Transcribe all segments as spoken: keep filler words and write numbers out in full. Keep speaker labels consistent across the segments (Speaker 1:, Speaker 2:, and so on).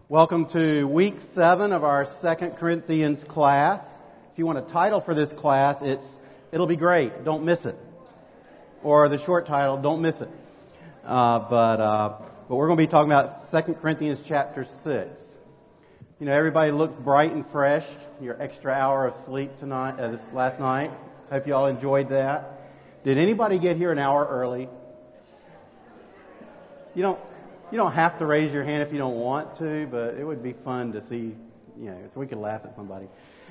Speaker 1: Welcome to week seven of our Second Corinthians class. If you want a title for this class, it's It'll Be Great, Don't Miss It. Or the short title, Don't Miss It. Uh, but uh, but we're going to be talking about Second Corinthians chapter six. You know, everybody looks bright and fresh. Your extra hour of sleep tonight, uh, this last night. Hope you all enjoyed that. Did anybody get here an hour early? You don't. You don't have to raise your hand if you don't want to, but it would be fun to see, you know, so we could laugh at somebody.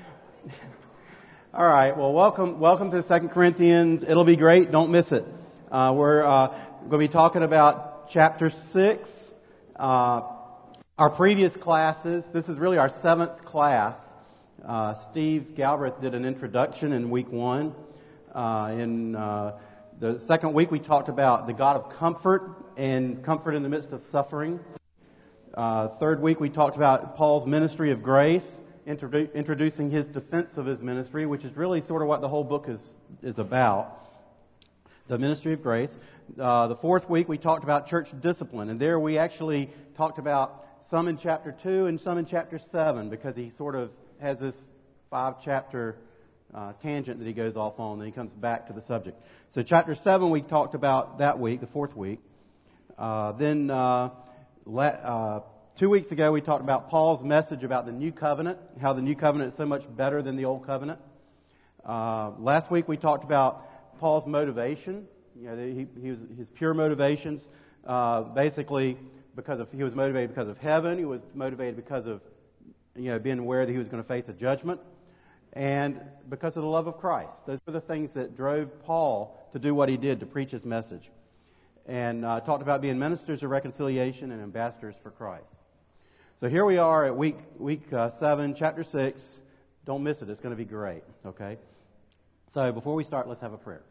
Speaker 1: All right. Well, welcome, welcome to Second Corinthians. It'll be great. Don't miss it. Uh, we're uh, going to be talking about chapter six. Uh, our previous classes. This is really our seventh class. Uh, Steve Galbraith did an introduction in week one. Uh, in uh, the second week, we talked about the God of comfort and comfort in the midst of suffering. Uh, third week, we talked about Paul's ministry of grace, introdu- introducing his defense of his ministry, which is really sort of what the whole book is, is about, the ministry of grace. Uh, the fourth week, we talked about church discipline, and there we actually talked about some in chapter two and some in chapter seven, because he sort of has this five-chapter uh, tangent that he goes off on, and then he comes back to the subject. So chapter seven, we talked about that week, the fourth week. Uh, then uh, le- uh, two weeks ago we talked about Paul's message about the new covenant, how the new covenant is so much better than the old covenant. Uh, last week we talked about Paul's motivation. You know, he, he was, his pure motivations, uh, basically because of he was motivated because of heaven. He was motivated because of you know being aware that he was going to face a judgment, and because of the love of Christ. Those were the things that drove Paul to do what he did, to preach his message. And uh, talked about being ministers of reconciliation and ambassadors for Christ. So here we are at week week uh, seven, chapter six. Don't miss it. It's going to be great. Okay. So before we start, let's have a prayer.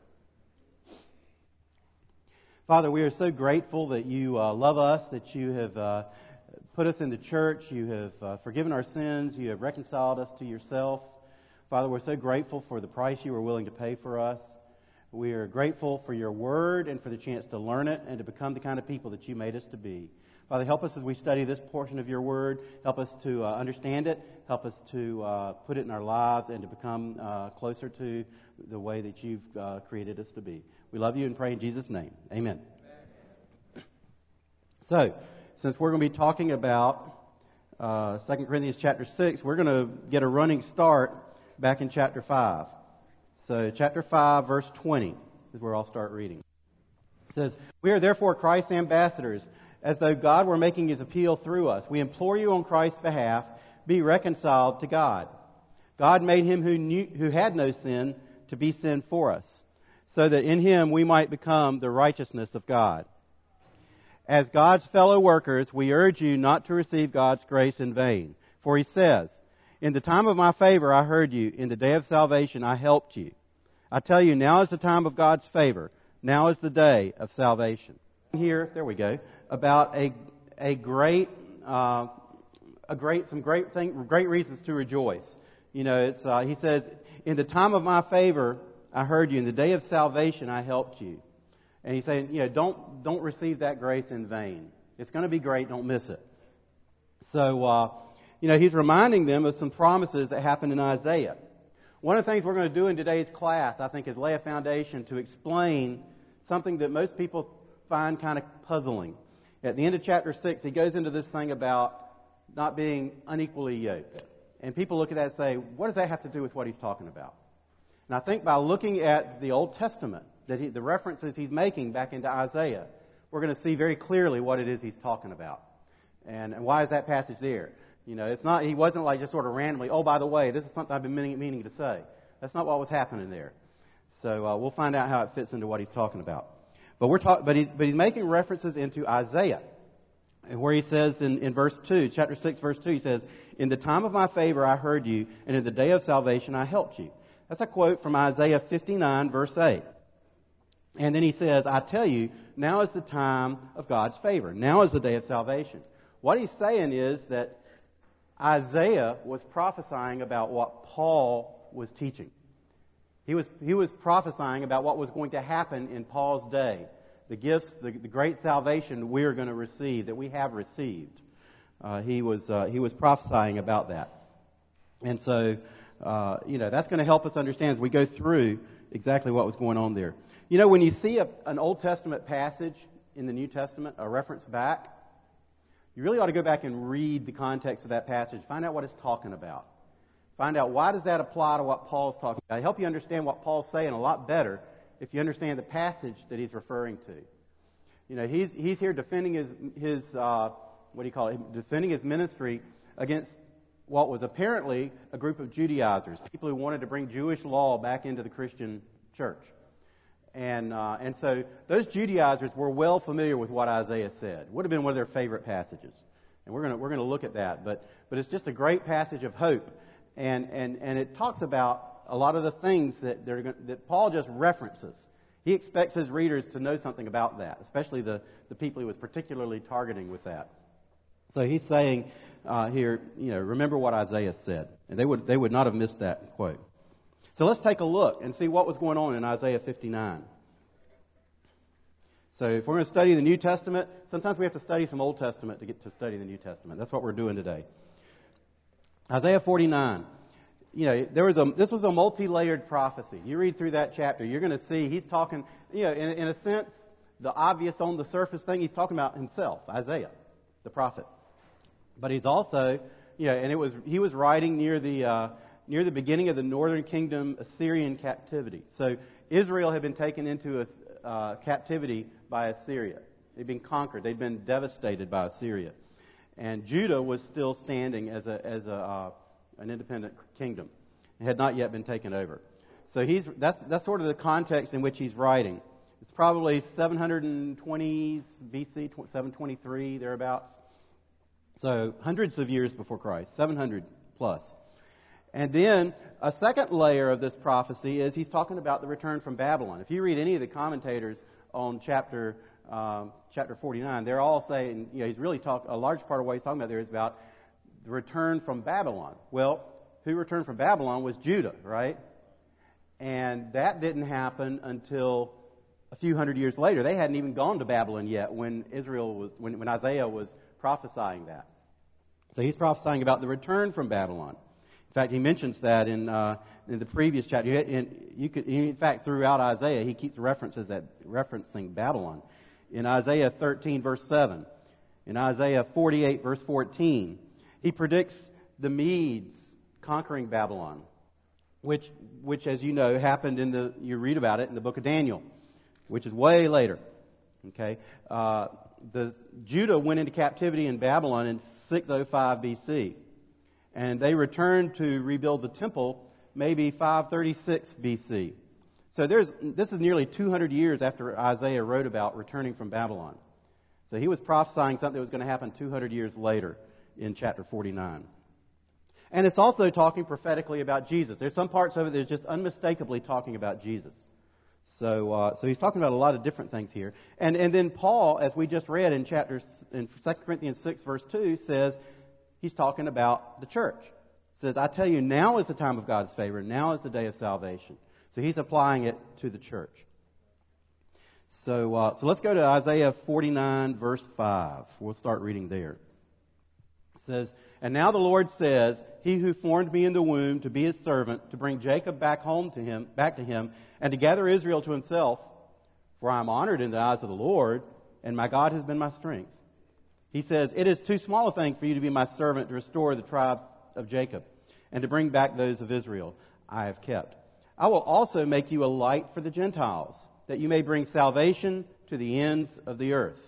Speaker 1: Father, we are so grateful that you uh, love us, that you have uh, put us in the church, you have uh, forgiven our sins, you have reconciled us to yourself. Father, we're so grateful for the price you were willing to pay for us. We are grateful for your word and for the chance to learn it and to become the kind of people that you made us to be. Father, help us as we study this portion of your word. Help us to uh, understand it. Help us to uh, put it in our lives and to become uh, closer to the way that you've uh, created us to be. We love you and pray in Jesus' name. Amen. Amen. So, since we're going to be talking about uh, Second Corinthians chapter six, we're going to get a running start back in chapter five. So chapter five, verse twenty is where I'll start reading. It says, "We are therefore Christ's ambassadors, as though God were making his appeal through us. We implore you on Christ's behalf, be reconciled to God. God made him who knew, who had no sin to be sin for us, so that in him we might become the righteousness of God. As God's fellow workers, we urge you not to receive God's grace in vain. For he says, 'In the time of my favor I heard you. In the day of salvation I helped you.' I tell you, now is the time of God's favor. Now is the day of salvation." Here, there we go, about a a great, uh, a great, some great thing, great reasons to rejoice. You know, it's uh, he says, "In the time of my favor I heard you. In the day of salvation I helped you." And he's saying, you know, don't don't receive that grace in vain. It's going to be great. Don't miss it. So. Uh, You know, he's reminding them of some promises that happened in Isaiah. One of the things we're going to do in today's class, I think, is lay a foundation to explain something that most people find kind of puzzling. At the end of chapter six, he goes into this thing about not being unequally yoked. And people look at that and say, what does that have to do with what he's talking about? And I think by looking at the Old Testament, that he, the references he's making back into Isaiah, we're going to see very clearly what it is he's talking about. And, and why is that passage there? You know, it's not, he wasn't like just sort of randomly, oh, by the way, this is something I've been meaning, meaning to say. That's not what was happening there. So uh, we'll find out how it fits into what he's talking about. But we're talk, but he's but he's making references into Isaiah, and where he says in, in verse two, chapter six, verse two, he says, "In the time of my favor I heard you, and in the day of salvation I helped you." That's a quote from Isaiah fifty-nine, verse eight. And then he says, "I tell you, now is the time of God's favor. Now is the day of salvation." What he's saying is that Isaiah was prophesying about what Paul was teaching. He was he was prophesying about what was going to happen in Paul's day. The gifts, the, the great salvation we are going to receive, that we have received. uh, he was uh, he was prophesying about that. And so, uh, you know, that's going to help us understand as we go through exactly what was going on there. You know, when you see a, an Old Testament passage in the New Testament, a reference back, you really ought to go back and read the context of that passage, find out what it's talking about. Find out why does that apply to what Paul's talking about. It'll help you understand what Paul's saying a lot better if you understand the passage that he's referring to. You know, he's he's here defending his his uh, what do you call it? Defending his ministry against what was apparently a group of Judaizers, people who wanted to bring Jewish law back into the Christian church. And uh, and so those Judaizers were well familiar with what Isaiah said. Would have been one of their favorite passages, and we're gonna we're gonna look at that. But but it's just a great passage of hope, and and and it talks about a lot of the things that they're gonna, that Paul just references. He expects his readers to know something about that, especially the the people he was particularly targeting with that. So he's saying uh, here, you know, remember what Isaiah said, and they would they would not have missed that quote. So let's take a look and see what was going on in Isaiah fifty-nine. So if we're going to study the New Testament, sometimes we have to study some Old Testament to get to study the New Testament. That's what we're doing today. Isaiah forty-nine. You know, there was a this was a multi-layered prophecy. You read through that chapter, you're going to see he's talking, you know, in, in a sense, the obvious on the surface thing, he's talking about himself, Isaiah, the prophet. But he's also, you know, and it was he was writing near the uh, near the beginning of the northern kingdom Assyrian captivity. So Israel had been taken into a uh, captivity by Assyria. They'd been conquered. They'd been devastated by Assyria, and Judah was still standing as a as a uh, an independent kingdom. It had not yet been taken over. So he's that's that's sort of the context in which he's writing. It's probably seven twenties B C, seven twenty-three thereabouts. So hundreds of years before Christ, seven hundred plus. And then a second layer of this prophecy is he's talking about the return from Babylon. If you read any of the commentators on chapter um, chapter forty-nine, they're all saying, you know, he's really talk a large part of what he's talking about there is about the return from Babylon. Well, who returned from Babylon was Judah, right? And that didn't happen until a few hundred years later. They hadn't even gone to Babylon yet when Israel was when, when Isaiah was prophesying that. So he's prophesying about the return from Babylon. In fact, he mentions that in uh, in the previous chapter. In, you could, in fact, throughout Isaiah, he keeps references that referencing Babylon. In Isaiah thirteen, verse seven, in Isaiah forty-eight, verse fourteen, he predicts the Medes conquering Babylon, which, which, as you know, happened in the. You read about it in the book of Daniel, which is way later. Okay. Uh, The Judah went into captivity in Babylon in six oh five B C, and they returned to rebuild the temple maybe five thirty-six B C. So there's this is nearly two hundred years after Isaiah wrote about returning from Babylon. So he was prophesying something that was going to happen two hundred years later in chapter forty-nine. And it's also talking prophetically about Jesus. There's some parts of it that is just unmistakably talking about Jesus. So, uh, so he's talking about a lot of different things here, and and then Paul, as we just read in chapter in Second Corinthians six, verse two, says he's talking about the church. He says, "I tell you, now is the time of God's favor. Now is the day of salvation." So he's applying it to the church. So, uh, so let's go to Isaiah forty-nine, verse five. We'll start reading there. It says, "And now the Lord says, He who formed me in the womb to be His servant, to bring Jacob back home to Him, back to Him, and to gather Israel to Himself, for I am honored in the eyes of the Lord, and my God has been my strength. He says, it is too small a thing for you to be my servant to restore the tribes of Jacob, and to bring back those of Israel I have kept. I will also make you a light for the Gentiles, that you may bring salvation to the ends of the earth."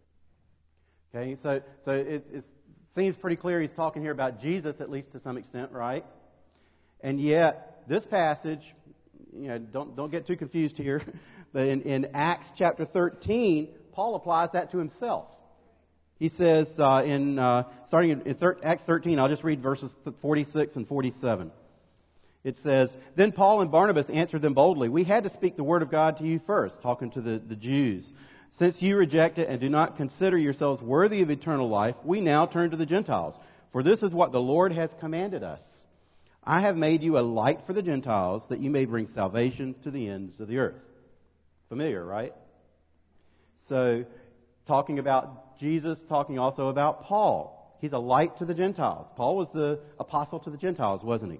Speaker 1: Okay, so so it, it seems pretty clear he's talking here about Jesus, at least to some extent, right? And yet, this passage, you know, don't don't get too confused here, but in, in Acts chapter thirteen, Paul applies that to himself. He says uh, in uh, starting in, in thir- Acts thirteen, I'll just read verses forty-six and forty-seven. It says, "Then Paul and Barnabas answered them boldly, 'We had to speak the word of God to you first,'" talking to the, the Jews. "Since you reject it and do not consider yourselves worthy of eternal life, we now turn to the Gentiles. For this is what the Lord has commanded us. I have made you a light for the Gentiles, that you may bring salvation to the ends of the earth." Familiar, right? So, talking about Jesus, talking also about Paul He's a light to the Gentiles. Paul was the apostle to the Gentiles, wasn't he?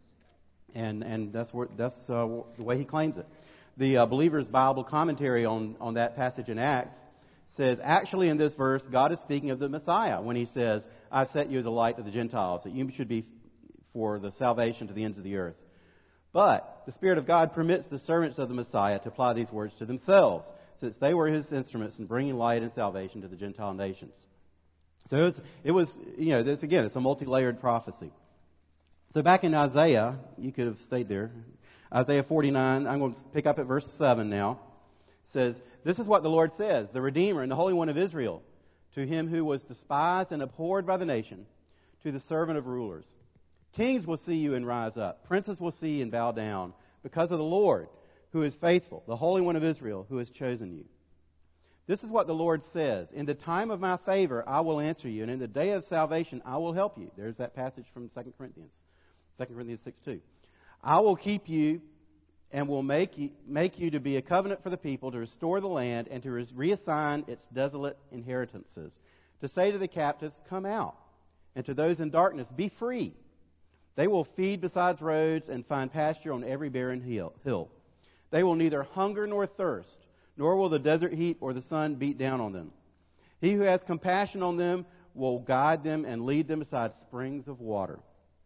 Speaker 1: And and that's where that's uh, the way he claims it. The uh, Believer's Bible commentary on, on that passage in Acts says, actually in this verse, God is speaking of the Messiah when he says, I've set you as a light to the Gentiles, that you should be for the salvation to the ends of the earth. But the Spirit of God permits the servants of the Messiah to apply these words to themselves, since they were his instruments in bringing light and salvation to the Gentile nations. So it was, it was you know, this again, it's a multi-layered prophecy. So back in Isaiah, you could have stayed there. Isaiah forty-nine, I'm going to pick up at verse seven now. It says, this is what the Lord says, the Redeemer and the Holy One of Israel, to him who was despised and abhorred by the nation, to the servant of rulers. Kings will see you and rise up. Princes will see and bow down, because of the Lord, who is faithful, the Holy One of Israel, who has chosen you. This is what the Lord says, in the time of my favor I will answer you, and in the day of salvation I will help you. There's that passage from Second Corinthians, Second Corinthians six two. I will keep you and will make you, make you to be a covenant for the people, to restore the land and to reassign its desolate inheritances, to say to the captives, come out, and to those in darkness, be free. They will feed beside roads and find pasture on every barren hill. They will neither hunger nor thirst, nor will the desert heat or the sun beat down on them. He who has compassion on them will guide them and lead them beside springs of water.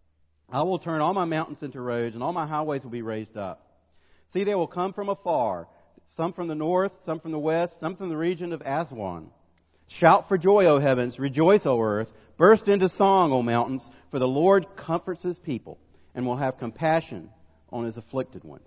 Speaker 1: I will turn all my mountains into roads, and all my highways will be raised up. See, they will come from afar, some from the north, some from the west, some from the region of Aswan. Shout for joy, O heavens, rejoice, O earth, burst into song, O mountains, for the Lord comforts his people, and will have compassion on his afflicted ones.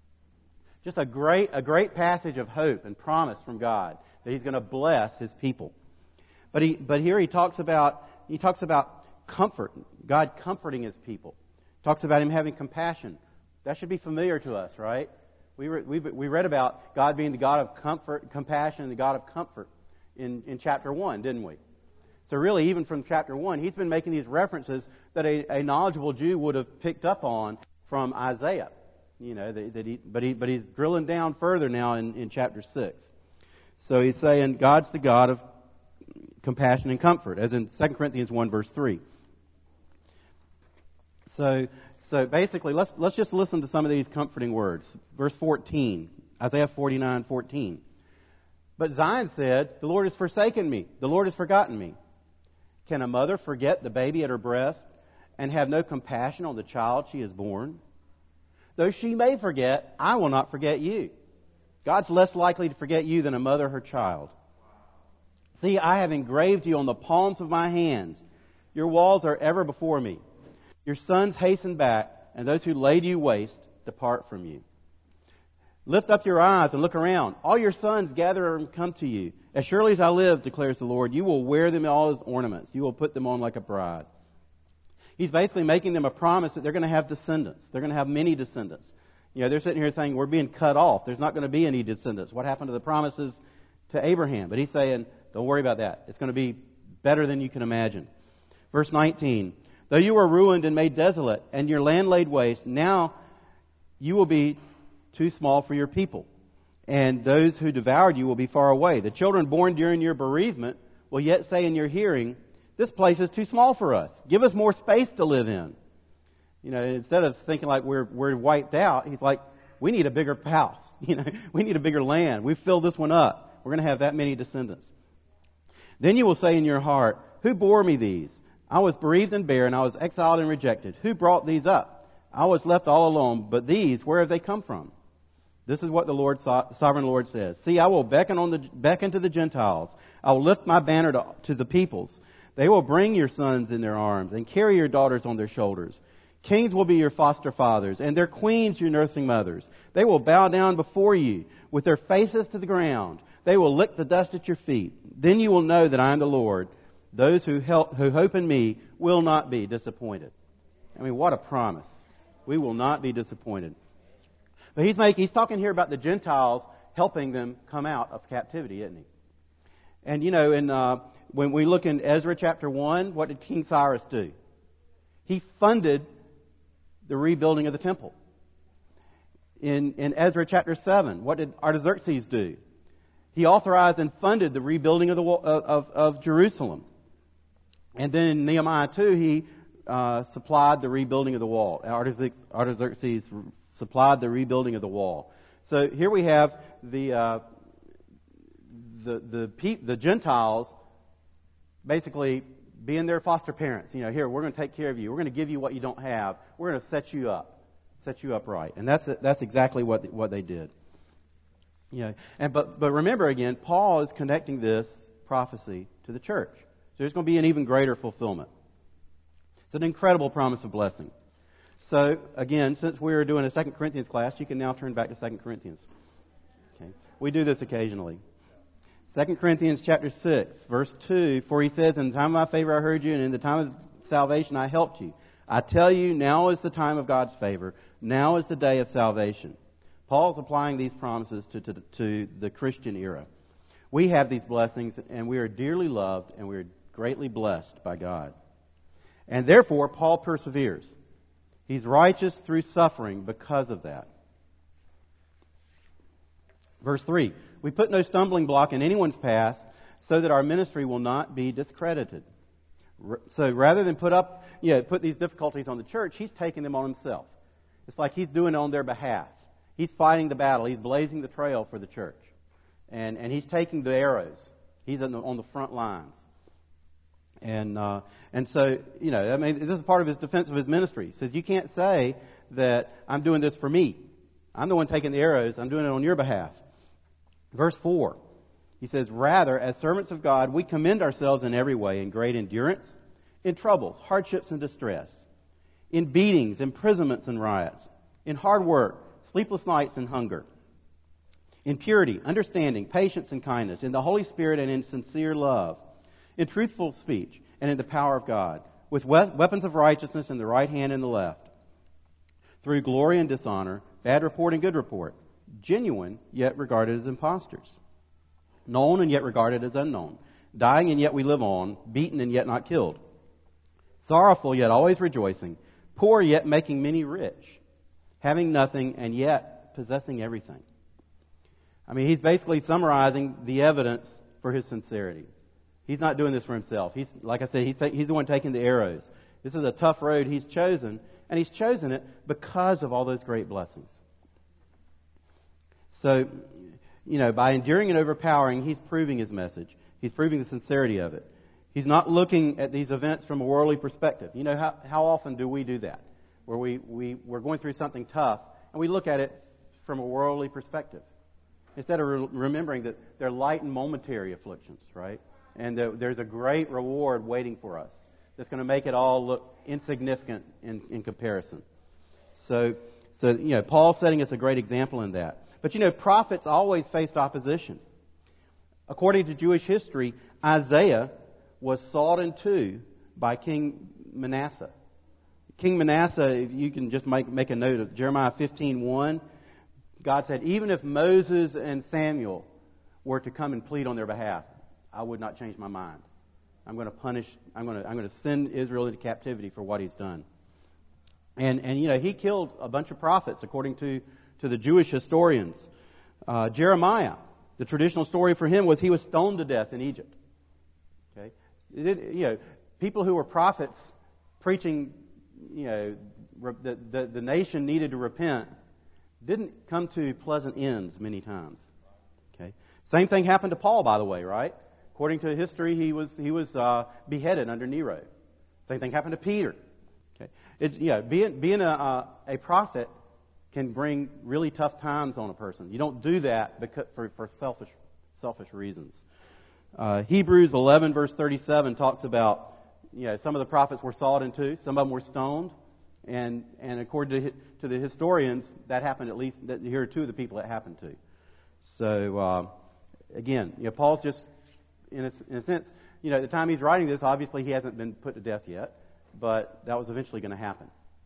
Speaker 1: Just a great, a great passage of hope and promise from God that he's going to bless his people. But he, but here he talks about, he talks about comfort, God comforting his people. Talks about him having compassion. That should be familiar to us, right? We re, we, we read about God being the God of comfort, compassion, and the God of comfort in, in chapter one, didn't we? So really, even from chapter one, he's been making these references that a, a knowledgeable Jew would have picked up on from Isaiah. You know, that, that he, but he, but he's drilling down further now in, in chapter six. So he's saying God's the God of compassion and comfort, as in Second Corinthians one, verse three. So, so basically, let's let's just listen to some of these comforting words. Verse fourteen, Isaiah forty-nine, fourteen. But Zion said, the Lord has forsaken me. The Lord has forgotten me. Can a mother forget the baby at her breast and have no compassion on the child she has borne? Though she may forget, I will not forget you. God's less likely to forget you than a mother her child. See, I have engraved you on the palms of my hands. Your walls are ever before me. Your sons hasten back, and those who laid you waste depart from you. Lift up your eyes and look around. All your sons gather and come to you. As surely as I live, declares the Lord, you will wear them all as ornaments. You will put them on like a bride. He's basically making them a promise that they're going to have descendants. They're going to have many descendants. You know, they're sitting here saying, we're being cut off. There's not going to be any descendants. What happened to the promises to Abraham? But he's saying, don't worry about that. It's going to be better than you can imagine. Verse nineteen. Though you were ruined and made desolate, and your land laid waste, now you will be too small for your people, and those who devoured you will be far away. The children born during your bereavement will yet say in your hearing, this place is too small for us. Give us more space to live in. You know, instead of thinking like we're we're wiped out, he's like, we need a bigger house. You know, we need a bigger land. We've filled this one up. We're going to have that many descendants. Then you will say in your heart, who bore me these? I was bereaved and barren. I was exiled and rejected. Who brought these up? I was left all alone. But these, where have they come from? This is what the Lord, sovereign Lord says. See, I will beckon on the beckon to the Gentiles. I will lift my banner to, to the peoples. They will bring your sons in their arms and carry your daughters on their shoulders. Kings will be your foster fathers, and their queens your nursing mothers. They will bow down before you with their faces to the ground. They will lick the dust at your feet. Then you will know that I am the Lord. Those who help, who hope in me will not be disappointed. I mean, what a promise. We will not be disappointed. But he's making, he's talking here about the Gentiles helping them come out of captivity, isn't he? And, you know, in, uh, when we look in Ezra chapter one, what did King Cyrus do? He funded the rebuilding of the temple. In, in Ezra chapter seven, what did Artaxerxes do? He authorized and funded the rebuilding of, the, of, of, of Jerusalem. And then in Nehemiah two, he uh, supplied the rebuilding of the wall. Artaxerxes, Artaxerxes supplied the rebuilding of the wall. So here we have the uh, the the the Gentiles basically being their foster parents. You know, here, we're going to take care of you. We're going to give you what you don't have. We're going to set you up, set you up right. And that's that's exactly what what they did. You know, and but but remember again, Paul is connecting this prophecy to the church. So there's going to be an even greater fulfillment. It's an incredible promise of blessing. So again, since we're doing a Second Corinthians class, you can now turn back to Second Corinthians. Okay, we do this occasionally. Second Corinthians chapter six, verse two, for he says, in the time of my favor I heard you, and in the time of salvation I helped you. I tell you, now is the time of God's favor. Now is the day of salvation. Paul's applying these promises to, to, to the Christian era. We have these blessings, and we are dearly loved, and we are greatly blessed by God. And therefore, Paul perseveres. He's righteous through suffering because of that. Verse three, we put no stumbling block in anyone's path so that our ministry will not be discredited. So rather than put up, you know, put these difficulties on the church, he's taking them on himself. It's like he's doing it on their behalf. He's fighting the battle. He's blazing the trail for the church. And and he's taking the arrows. He's on the, on the front lines. And uh, and so, you know, I mean, this is part of his defense of his ministry. He says, you can't say that I'm doing this for me. I'm the one taking the arrows. I'm doing it on your behalf. Verse four, he says, rather, as servants of God, we commend ourselves in every way, in great endurance, in troubles, hardships, and distress, in beatings, imprisonments, and riots, in hard work, sleepless nights, and hunger, in purity, understanding, patience, and kindness, in the Holy Spirit, and in sincere love, in truthful speech, and in the power of God, with weapons of righteousness in the right hand and the left, through glory and dishonor, bad report and good report, genuine, yet regarded as impostors, known and yet regarded as unknown, dying and yet we live on, beaten and yet not killed, sorrowful yet always rejoicing, poor yet making many rich, having nothing and yet possessing everything. I mean, he's basically summarizing the evidence for his sincerity. He's not doing this for himself. He's, like I said, he's, he's the one taking the arrows. This is a tough road he's chosen, and he's chosen it because of all those great blessings. So, you know, by enduring and overpowering, he's proving his message. He's proving the sincerity of it. He's not looking at these events from a worldly perspective. You know, how, how often do we do that? Where we, we, we're going through something tough, and we look at it from a worldly perspective. Instead of re- remembering that they're light and momentary afflictions, right? And that there's a great reward waiting for us that's going to make it all look insignificant in, in comparison. So, so, you know, Paul's setting us a great example in that. But, you know, prophets always faced opposition. According to Jewish history, Isaiah was sawed in two by King Manasseh. King Manasseh, if you can just make, make a note of Jeremiah fifteen one, God said, even if Moses and Samuel were to come and plead on their behalf, I would not change my mind. I'm going to punish, I'm going to, I'm going to send Israel into captivity for what he's done. And, and you know, he killed a bunch of prophets, according to to the Jewish historians. Uh, Jeremiah, the traditional story for him was he was stoned to death in Egypt. Okay, it, you know, people who were prophets preaching, you know, re- the, the the nation needed to repent, didn't come to pleasant ends many times. Okay, same thing happened to Paul, by the way, right? According to history, he was he was uh, beheaded under Nero. Same thing happened to Peter. Okay, it, you know, being being a a, a prophet can bring really tough times on a person. You don't do that because, for, for selfish selfish reasons. Uh, Hebrews eleven verse thirty-seven talks about, you know, some of the prophets were sawed in two, some of them were stoned, and and according to to the historians, that happened at least. That, here are two of the people it happened to. So uh, again, you know, Paul's just in a, in a sense, you know, at the time he's writing this, obviously he hasn't been put to death yet, but that was eventually going to happen.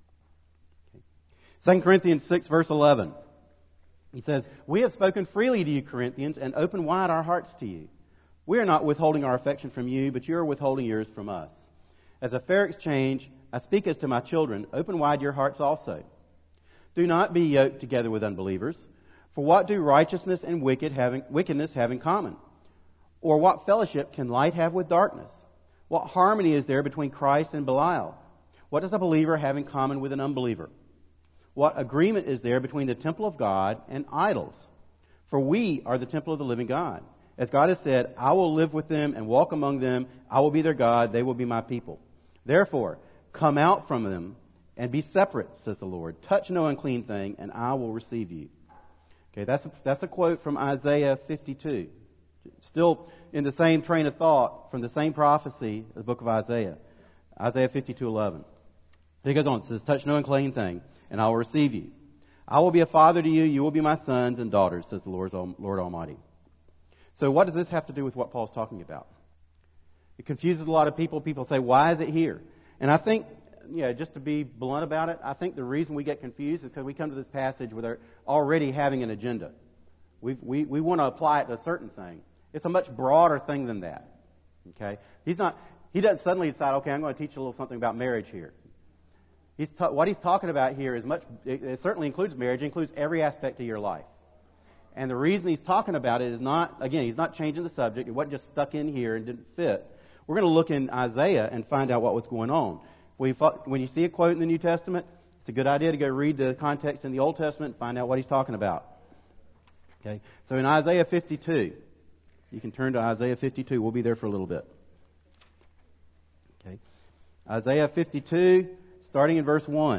Speaker 1: Second Corinthians six, verse eleven. He says, we have spoken freely to you, Corinthians, and opened wide our hearts to you. We are not withholding our affection from you, but you are withholding yours from us. As a fair exchange, I speak as to my children, open wide your hearts also. Do not be yoked together with unbelievers. For what do righteousness and wicked having, wickedness have in common? Or what fellowship can light have with darkness? What harmony is there between Christ and Belial? What does a believer have in common with an unbeliever? What agreement is there between the temple of God and idols? For we are the temple of the living God. As God has said, I will live with them and walk among them. I will be their God. They will be my people. Therefore, come out from them and be separate, says the Lord. Touch no unclean thing, and I will receive you. Okay, that's a, that's a quote from Isaiah fifty-two. Still in the same train of thought from the same prophecy, the book of Isaiah. Isaiah fifty-two eleven. He goes on, it says, touch no unclean thing, and I will receive you. I will be a father to you, you will be my sons and daughters, says the Lord, Lord Almighty. So what does this have to do with what Paul's talking about? It confuses a lot of people. People say, why is it here? And I think, yeah, just to be blunt about it, I think the reason we get confused is because we come to this passage with our already having an agenda. We've, we we want to apply it to a certain thing. It's a much broader thing than that. Okay, he's not. He doesn't suddenly decide, okay, I'm going to teach you a little something about marriage here. He's ta- what he's talking about here is much. It, it certainly includes marriage. It includes every aspect of your life. And the reason he's talking about it is not, again, he's not changing the subject. It wasn't just stuck in here and didn't fit. We're going to look in Isaiah and find out what was going on. When you see a quote in the New Testament, it's a good idea to go read the context in the Old Testament and find out what he's talking about. Okay, so in Isaiah fifty-two, you can turn to Isaiah fifty-two. We'll be there for a little bit. Okay, Isaiah fifty-two, starting in verse one.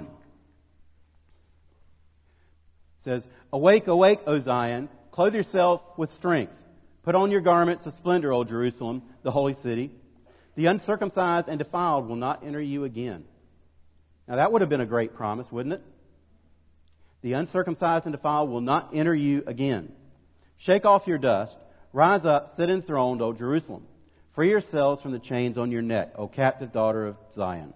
Speaker 1: It says, awake, awake, O Zion, clothe yourself with strength. Put on your garments of splendor, O Jerusalem, the holy city. The uncircumcised and defiled will not enter you again. Now that would have been a great promise, wouldn't it? The uncircumcised and defiled will not enter you again. Shake off your dust. Rise up, sit enthroned, O Jerusalem. Free yourselves from the chains on your neck, O captive daughter of Zion.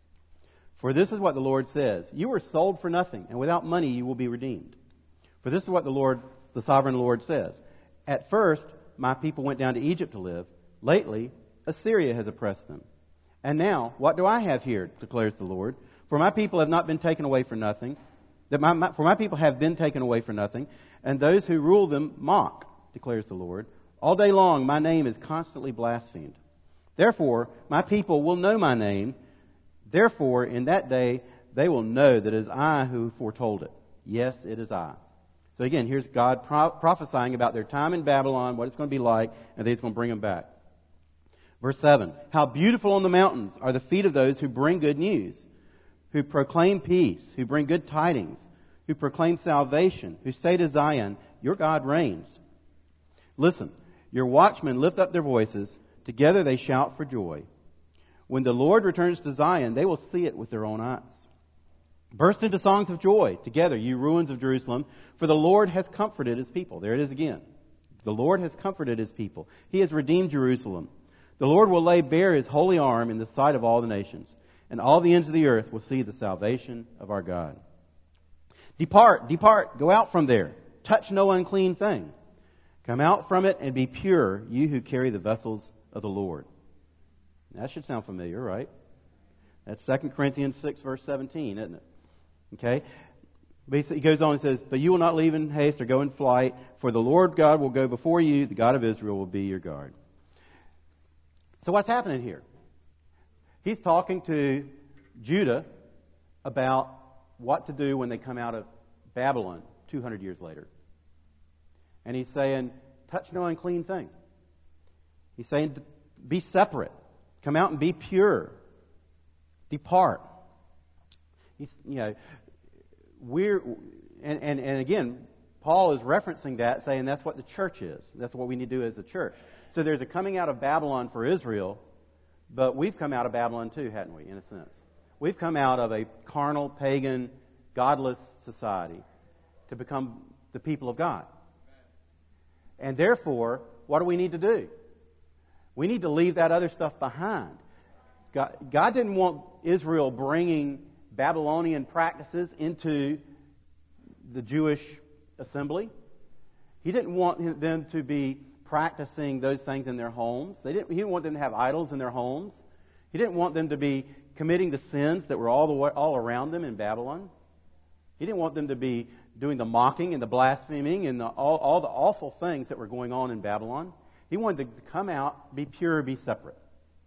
Speaker 1: For this is what the Lord says. You were sold for nothing, and without money you will be redeemed. For this is what the Lord, the sovereign Lord says. At first, my people went down to Egypt to live. Lately, Assyria has oppressed them. And now, what do I have here, declares the Lord? For my people have not been taken away for nothing. That my, my, for my people have been taken away for nothing, and those who rule them mock, declares the Lord. All day long, my name is constantly blasphemed. Therefore, my people will know my name. Therefore, in that day, they will know that it is I who foretold it. Yes, it is I. So again, here's God pro- prophesying about their time in Babylon, what it's going to be like, and then He's going to bring them back. Verse seven. How beautiful on the mountains are the feet of those who bring good news, who proclaim peace, who bring good tidings, who proclaim salvation, who say to Zion, your God reigns. Listen, your watchmen lift up their voices. Together they shout for joy. When the Lord returns to Zion, they will see it with their own eyes. Burst into songs of joy together, you ruins of Jerusalem, for the Lord has comforted His people. There it is again. The Lord has comforted His people. He has redeemed Jerusalem. The Lord will lay bare His holy arm in the sight of all the nations, and all the ends of the earth will see the salvation of our God. Depart, depart, go out from there. Touch no unclean thing. Come out from it and be pure, you who carry the vessels of the Lord. That should sound familiar, right? That's Second Corinthians six, verse seventeen, isn't it? Okay? Basically, he goes on and says, but you will not leave in haste or go in flight, for the Lord God will go before you, the God of Israel will be your guard. So what's happening here? He's talking to Judah about what to do when they come out of Babylon two hundred years later. And he's saying, touch no unclean thing. He's saying, be separate. Come out and be pure. Depart. He's, you know, we're, and, and, and again, Paul is referencing that, saying that's what the church is. That's what we need to do as a church. So there's a coming out of Babylon for Israel, but we've come out of Babylon too, hadn't we, in a sense? We've come out of a carnal, pagan, godless society to become the people of God. And therefore, what do we need to do? We need to leave that other stuff behind. God, God didn't want Israel bringing Babylonian practices into the Jewish assembly. He didn't want them to be practicing those things in their homes. They didn't, he didn't want them to have idols in their homes. He didn't want them to be committing the sins that were all the way, all around them in Babylon. He didn't want them to be doing the mocking and the blaspheming and the, all, all the awful things that were going on in Babylon. He wanted them to come out, be pure, be separate.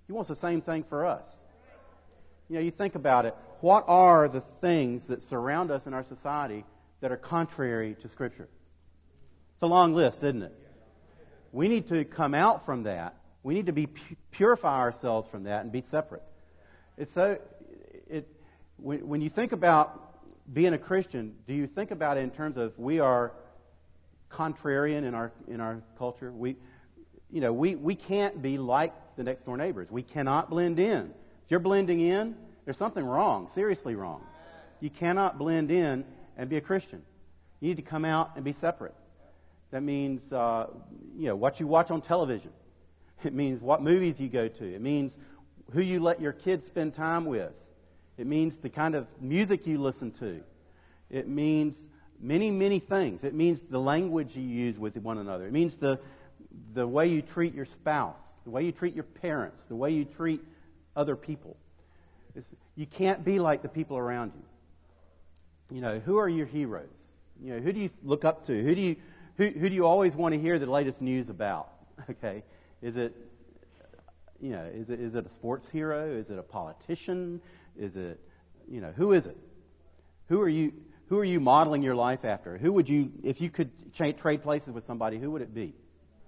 Speaker 1: He wants the same thing for us. You know, you think about it. What are the things that surround us in our society that are contrary to Scripture? It's a long list, isn't it? We need to come out from that. We need to be purify ourselves from that and be separate. It's so. It when, when you think about being a Christian, do you think about it in terms of we are contrarian in our in our culture? We, you know, we we can't be like the next door neighbors. We cannot blend in. If you're blending in, there's something wrong, seriously wrong. You cannot blend in and be a Christian. You need to come out and be separate. That means, uh, you know, what you watch on television. It means what movies you go to. It means who you let your kids spend time with. It means the kind of music you listen to. It means many, many things. It means the language you use with one another. It means the the way you treat your spouse, the way you treat your parents, the way you treat other people. It's, you can't be like the people around you. You know, who are your heroes? You know, who do you look up to? Who do you who, who do you always want to hear the latest news about? Okay, is it you know is it is it a sports hero? Is it a politician? Is it you know who is it? Who are you? Who are you modeling your life after? Who would you, if you could cha- trade places with somebody, who would it be?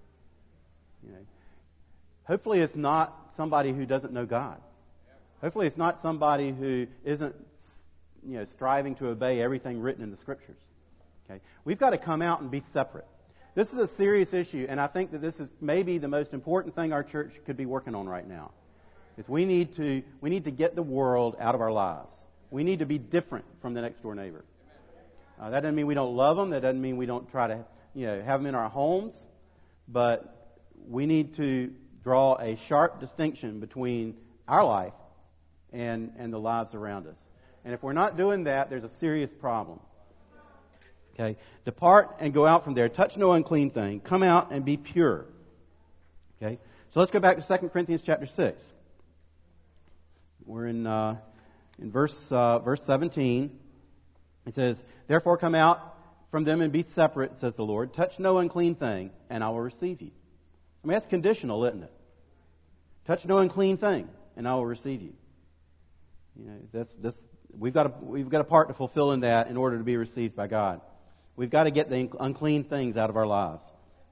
Speaker 1: You know, hopefully it's not somebody who doesn't know God. Hopefully it's not somebody who isn't, you know, striving to obey everything written in the Scriptures. Okay, we've got to come out and be separate. This is a serious issue, and I think that this is maybe the most important thing our church could be working on right now. Is we need to we need to get the world out of our lives. We need to be different from the next door neighbor. Uh, that doesn't mean we don't love them. That doesn't mean we don't try to, you know, have them in our homes. But we need to draw a sharp distinction between our life and and the lives around us. And if we're not doing that, there's a serious problem. Okay, depart and go out from there. Touch no unclean thing. Come out and be pure. Okay, so let's go back to Second Corinthians chapter six. We're in uh, in verse uh, verse seventeen. It says, "Therefore come out from them and be separate, says the Lord. Touch no unclean thing, and I will receive you." I mean, that's conditional, isn't it? Touch no unclean thing, and I will receive you. You know, that's this. We've got a we've got a part to fulfill in that in order to be received by God. We've got to get the unclean things out of our lives.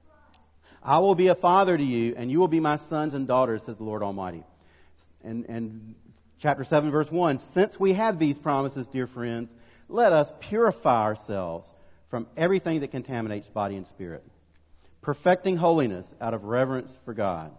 Speaker 1: "I will be a father to you, and you will be my sons and daughters, says the Lord Almighty." And and chapter seven, verse one. "Since we have these promises, dear friends, let us purify ourselves from everything that contaminates body and spirit, perfecting holiness out of reverence for God."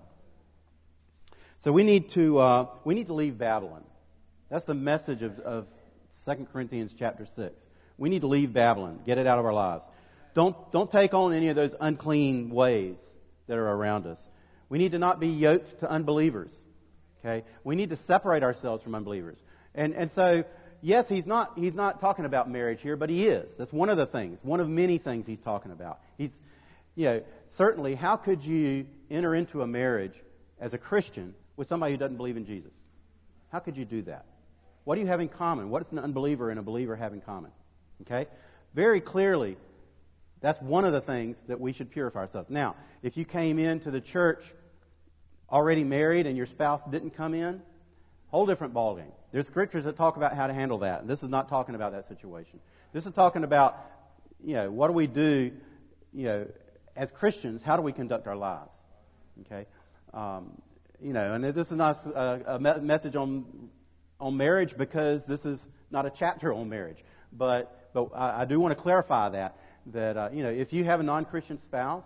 Speaker 1: So we need to uh, we need to leave Babylon. That's the message of, of Second Corinthians chapter six. We need to leave Babylon, get it out of our lives. Don't don't take on any of those unclean ways that are around us. We need to not be yoked to unbelievers. Okay, we need to separate ourselves from unbelievers, and and so. Yes, he's not he's not talking about marriage here, but he is. That's one of the things, one of many things he's talking about. He's, you know, certainly, how could you enter into a marriage as a Christian with somebody who doesn't believe in Jesus? How could you do that? What do you have in common? What does an unbeliever and a believer have in common? Okay? Very clearly, that's one of the things that we should purify ourselves. Now, if you came into the church already married and your spouse didn't come in, whole different ballgame. There's scriptures that talk about how to handle that. This is not talking about that situation. This is talking about, you know, what do we do, you know, as Christians, how do we conduct our lives? Okay? Um, you know, and this is not a, a message on on marriage because this is not a chapter on marriage. But but I, I do want to clarify that, that, uh, you know, if you have a non-Christian spouse,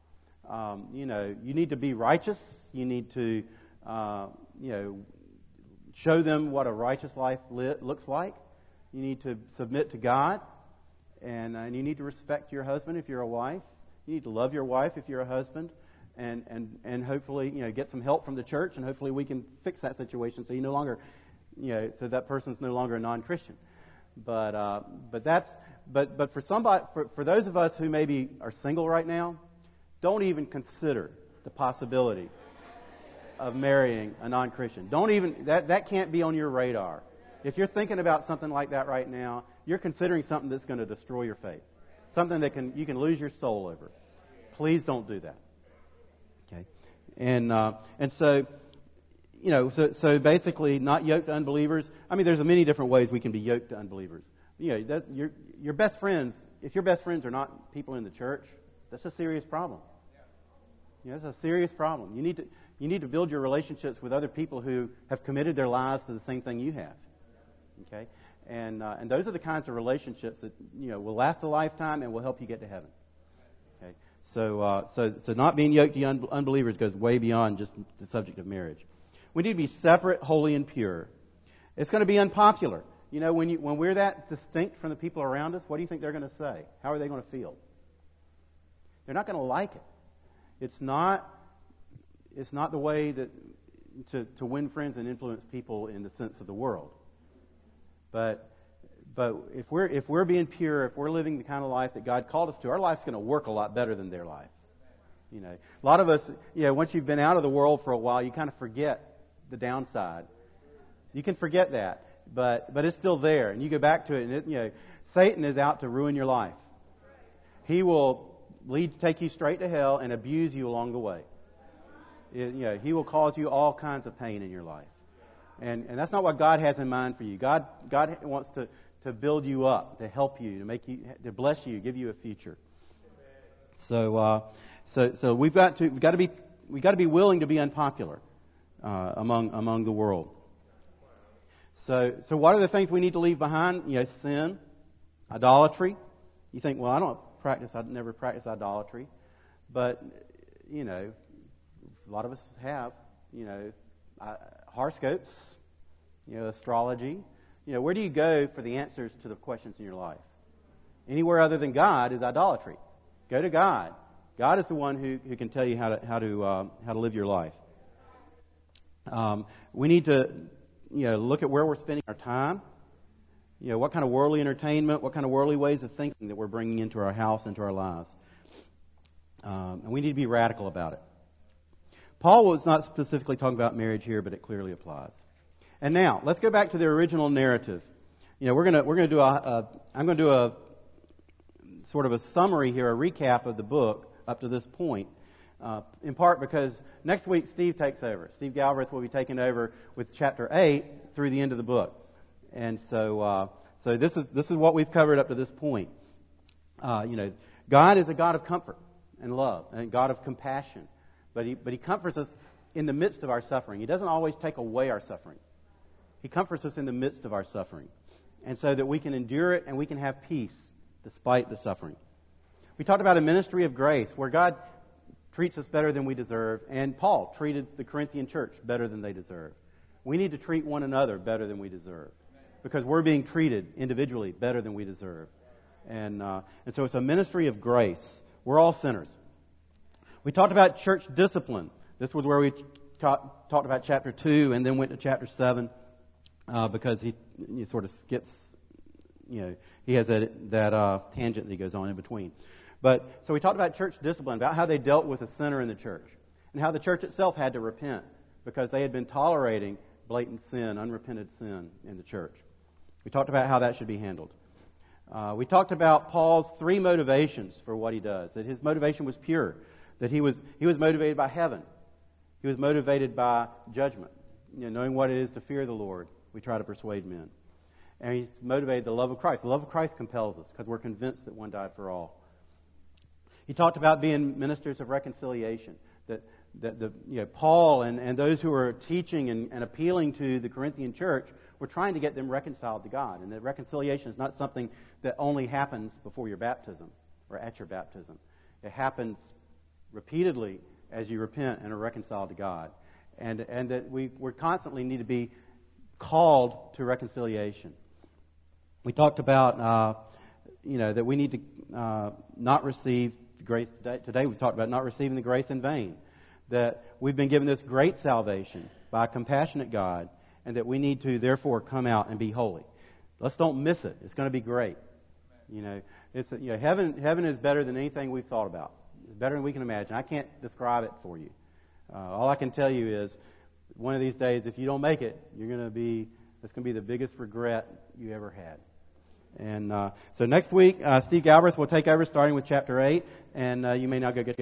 Speaker 1: um, you know, you need to be righteous. You need to, uh, you know, show them what a righteous life li- looks like. You need to submit to God. And, uh, and you need to respect your husband if you're a wife. You need to love your wife if you're a husband. And, and, and hopefully, you know, get some help from the church. And hopefully we can fix that situation so you no longer, you know, so that person's no longer a non-Christian. But uh, but that's but but for somebody for, for those of us who maybe are single right now, don't even consider the possibility of marrying a non-Christian. Don't even, that, that can't be on your radar. If you're thinking about something like that right now, you're considering something that's going to destroy your faith. Something that can you can lose your soul over. Please don't do that. Okay? And uh, and so, you know, so so basically, not yoked to unbelievers. I mean, there's many different ways we can be yoked to unbelievers. You know, that, your your best friends. If your best friends are not people in the church, that's a serious problem. You know, that's a serious problem. You need to you need to build your relationships with other people who have committed their lives to the same thing you have. Okay, and uh, and those are the kinds of relationships that you know will last a lifetime and will help you get to heaven. Okay, so uh, so so not being yoked to un- unbelievers goes way beyond just the subject of marriage. We need to be separate, holy, and pure. It's going to be unpopular. You know, when you when we're that distinct from the people around us, what do you think they're going to say? How are they going to feel? They're not going to like it. It's not it's not the way that to, to win friends and influence people in the sense of the world. But but if we're if we're being pure, if we're living the kind of life that God called us to, our life's going to work a lot better than their life. You know, a lot of us, you know, once you've been out of the world for a while, you kind of forget the downside. You can forget that, but but it's still there, and you go back to it, and it, you know, Satan is out to ruin your life. He will lead, take you straight to hell, and abuse you along the way. It, you know, he will cause you all kinds of pain in your life, and and that's not what God has in mind for you. God God wants to, to build you up, to help you, to make you, to bless you, give you a future. So uh, so so we've got to we've got to be we've got to be willing to be unpopular uh, among among the world. So so what are the things we need to leave behind? You know, sin, idolatry. You think, well, I don't practice, I'd never practice idolatry. But, you know, a lot of us have, you know, uh, horoscopes, you know, astrology. You know, where do you go for the answers to the questions in your life? Anywhere other than God is idolatry. Go to God. God is the one who, who can tell you how to how to uh, how to live your life. Um, we need to, you know, look at where we're spending our time. You know, what kind of worldly entertainment, what kind of worldly ways of thinking that we're bringing into our house, into our lives. Um, and we need to be radical about it. Paul was not specifically talking about marriage here, but it clearly applies. And now, let's go back to the original narrative. You know, we're gonna we're gonna do a, a I'm going to do a sort of a summary here, a recap of the book up to this point. Uh, in part because next week Steve takes over. Steve Galbraith will be taking over with chapter eight through the end of the book. And so, uh, so this is this is what we've covered up to this point. Uh, you know, God is a God of comfort and love, and a God of compassion. But he but He comforts us in the midst of our suffering. He doesn't always take away our suffering. He comforts us in the midst of our suffering, and so that we can endure it and we can have peace despite the suffering. We talked about a ministry of grace where God treats us better than we deserve, and Paul treated the Corinthian church better than they deserve. We need to treat one another better than we deserve, because we're being treated individually better than we deserve. And uh, and so it's a ministry of grace. We're all sinners. We talked about church discipline. This was where we talk, talked about chapter two and then went to chapter seven uh, because he, he sort of skips, you know, he has that, that uh, tangent that he goes on in between. But so we talked about church discipline, about how they dealt with a sinner in the church, and how the church itself had to repent because they had been tolerating blatant sin, unrepented sin in the church. We talked about how that should be handled. Uh, we talked about Paul's three motivations for what he does. That his motivation was pure. That he was he was motivated by heaven. He was motivated by judgment. You know, knowing what it is to fear the Lord, we try to persuade men. And he's motivated the love of Christ. The love of Christ compels us because we're convinced that one died for all. He talked about being ministers of reconciliation. That that the you know Paul and, and those who were teaching and, and appealing to the Corinthian church were trying to get them reconciled to God. And that reconciliation is not something that only happens before your baptism or at your baptism. It happens repeatedly as you repent and are reconciled to God. And and that we we constantly need to be called to reconciliation. We talked about uh, you know that we need to uh, not receive the grace today. Today we've talked about not receiving the grace in vain. That we've been given this great salvation by a compassionate God, and that we need to therefore come out and be holy. Let's don't miss it. It's going to be great. You know, it's you know heaven. Heaven is better than anything we've thought about. It's better than we can imagine. I can't describe it for you. Uh, all I can tell you is, one of these days, if you don't make it, you're going to be. It's going to be the biggest regret you ever had. And uh, so next week, uh, Steve Galbraith will take over, starting with chapter eight, and uh, you may now go get.